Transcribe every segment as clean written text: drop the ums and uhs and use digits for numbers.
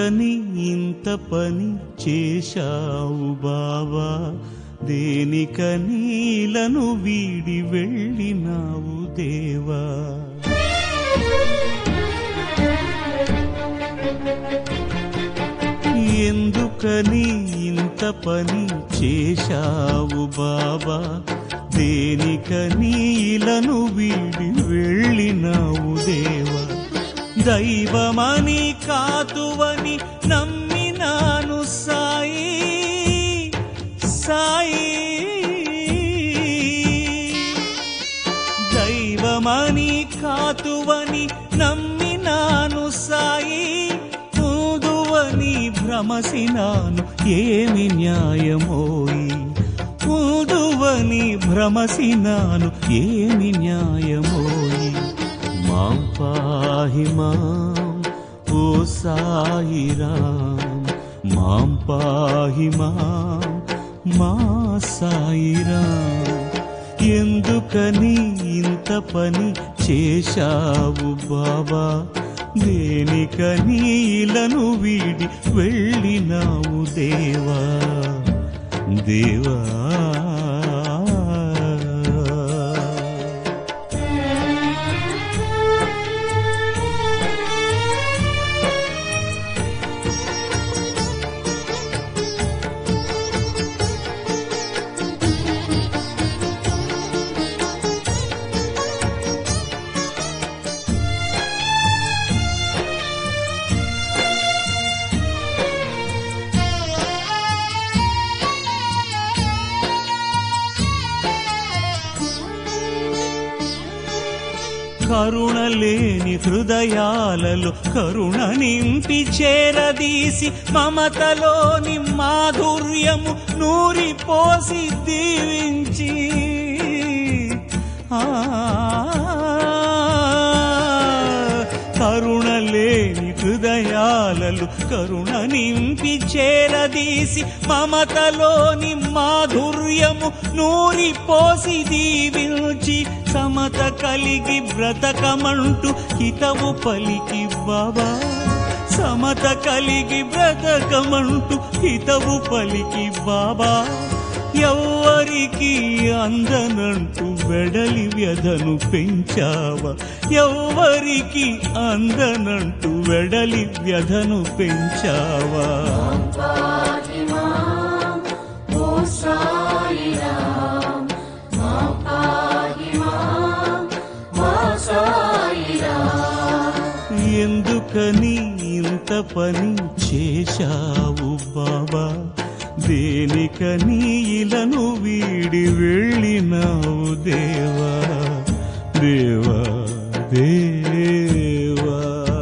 ఎందుకని ఇంత పని చేశావు బావా, దేనికని ఇలను వీడి వెళ్ళినావు దేవా. ఎందుకని ఇంత పని చేశావు బాబా, దేనికని ఇలను వీడి వెళ్ళినావు దేవా. దైవమని కాతువని నమ్మినాను సాయి సాయి, దైవమని కాతువని నమ్మినాను సాయి, పూదువని భ్రమసినాను ఏమి న్యాయమోయి, పూదువని భ్రమసినాను ఏమి న్యాయమోయి. మాం పాహి మాం ఓ సాయిరాం, మాం పాహి మాం మా సాయిరాం. ఎందుకని ఇంత పని చేశావు బాబా, దేనికని ఇలను వీడి వెళ్ళినావు దేవా దేవా. కరుణలేని హృదయాలలో కరుణ నింపి చేరదీసి, మమతలోని మాధుర్యము నూరిపోసి దీవించి, కరుణలేని హృదయాలలో కరుణ నింపి చేరదీసి, మమతలోని మాధుర్యము నూరిపోసి దీవించి, సమత కలిగి బ్రతకమంటూ హితవు పలికి బాబా, సమత కలిగి బ్రతకమంటూ హితవు పలికి బాబా. ఎవ్వరికి అందనంటూ వెడలి వ్యధను పెంచావా, ఎవ్వరికి అందనంటూ వెడలి వ్యధను పెంచావా. ఎందుకని ఇంత పని చేశావు బాబా, దేనికని ఇలను వీడి వెళ్ళినావు దేవా దేవా దేవా.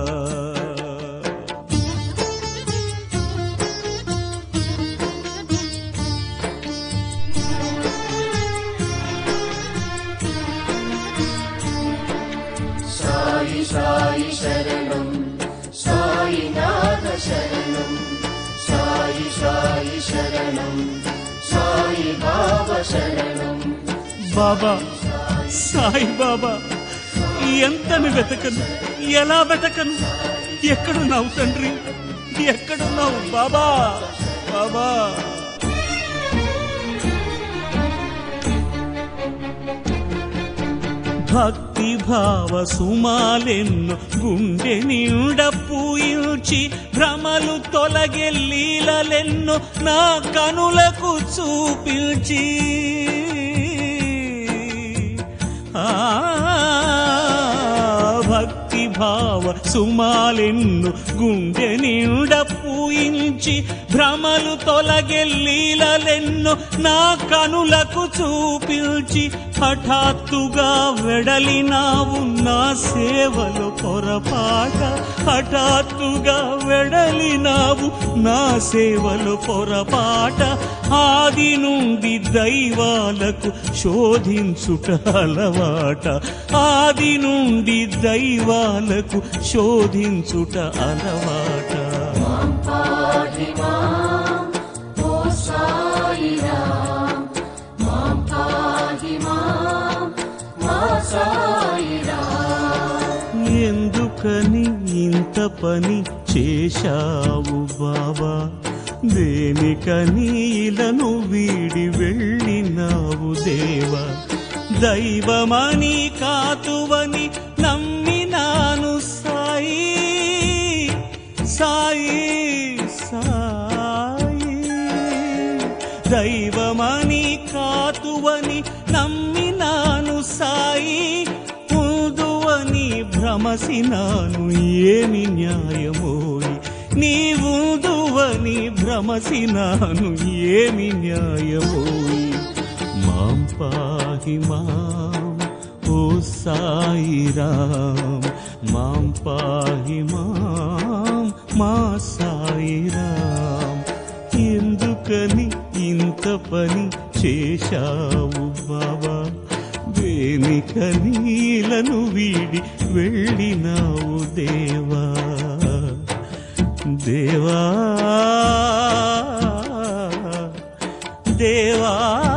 సాయి సాయి శరణం, సాయినాథ శరణం, సాయి సాయి శరణం, సాయి బాబా శరణం. బాబా సాయి బాబా, ఎంతను వెతకను, ఎలా వెతకను, ఎక్కడున్నావు తండ్రి, ఎక్కడున్నావు బాబా బాబా. భక్తి భావ సుమాలెన్ను గుండె నిండ పూయించి, భ్రమలు తొలగే లీలలెన్ను నా కనులకు చూపించి, భక్తి భావ సుమాలెన్ను గుండె నిండ పూయించి, భ్రమలు తొలగే లీలలెన్ను నా కనులకు చూపించి, హఠాత్తుగా వెడలినావు నా సేవలో పొరపాట, హఠాత్తుగా వెడలినావు నా సేవలో పొరపాట. ఆది నుండి దైవాలకు శోధించుట అలవాట, ఆది నుండి దైవాలకు శోధించుట అలవాట. ఎందుకని ఇంత పని చేశావు బావా, దేనికని ఇలను వీడి వెళ్ళినావు దేవా. దైవమని కాతువని నమ్మినాను సాయి, సాయి సాయి. దైవమని కాతువని నమ్మినాను సాయి, ఉందువని భ్రమసినాను ఏమి న్యాయమోయి. నీవుందువని భ్రమసినాను ఏమి న్యాయమోయి. మాం పాహి మాం ఓ సాయి రామ్, మాం పాహి మాం మా సాయి రామ్. ఎందుకని ఇంత పని చేశావు బాబా, దేనికని ఇలను వీడి వెళ్ళినావు దేవా, దేవా దేవా.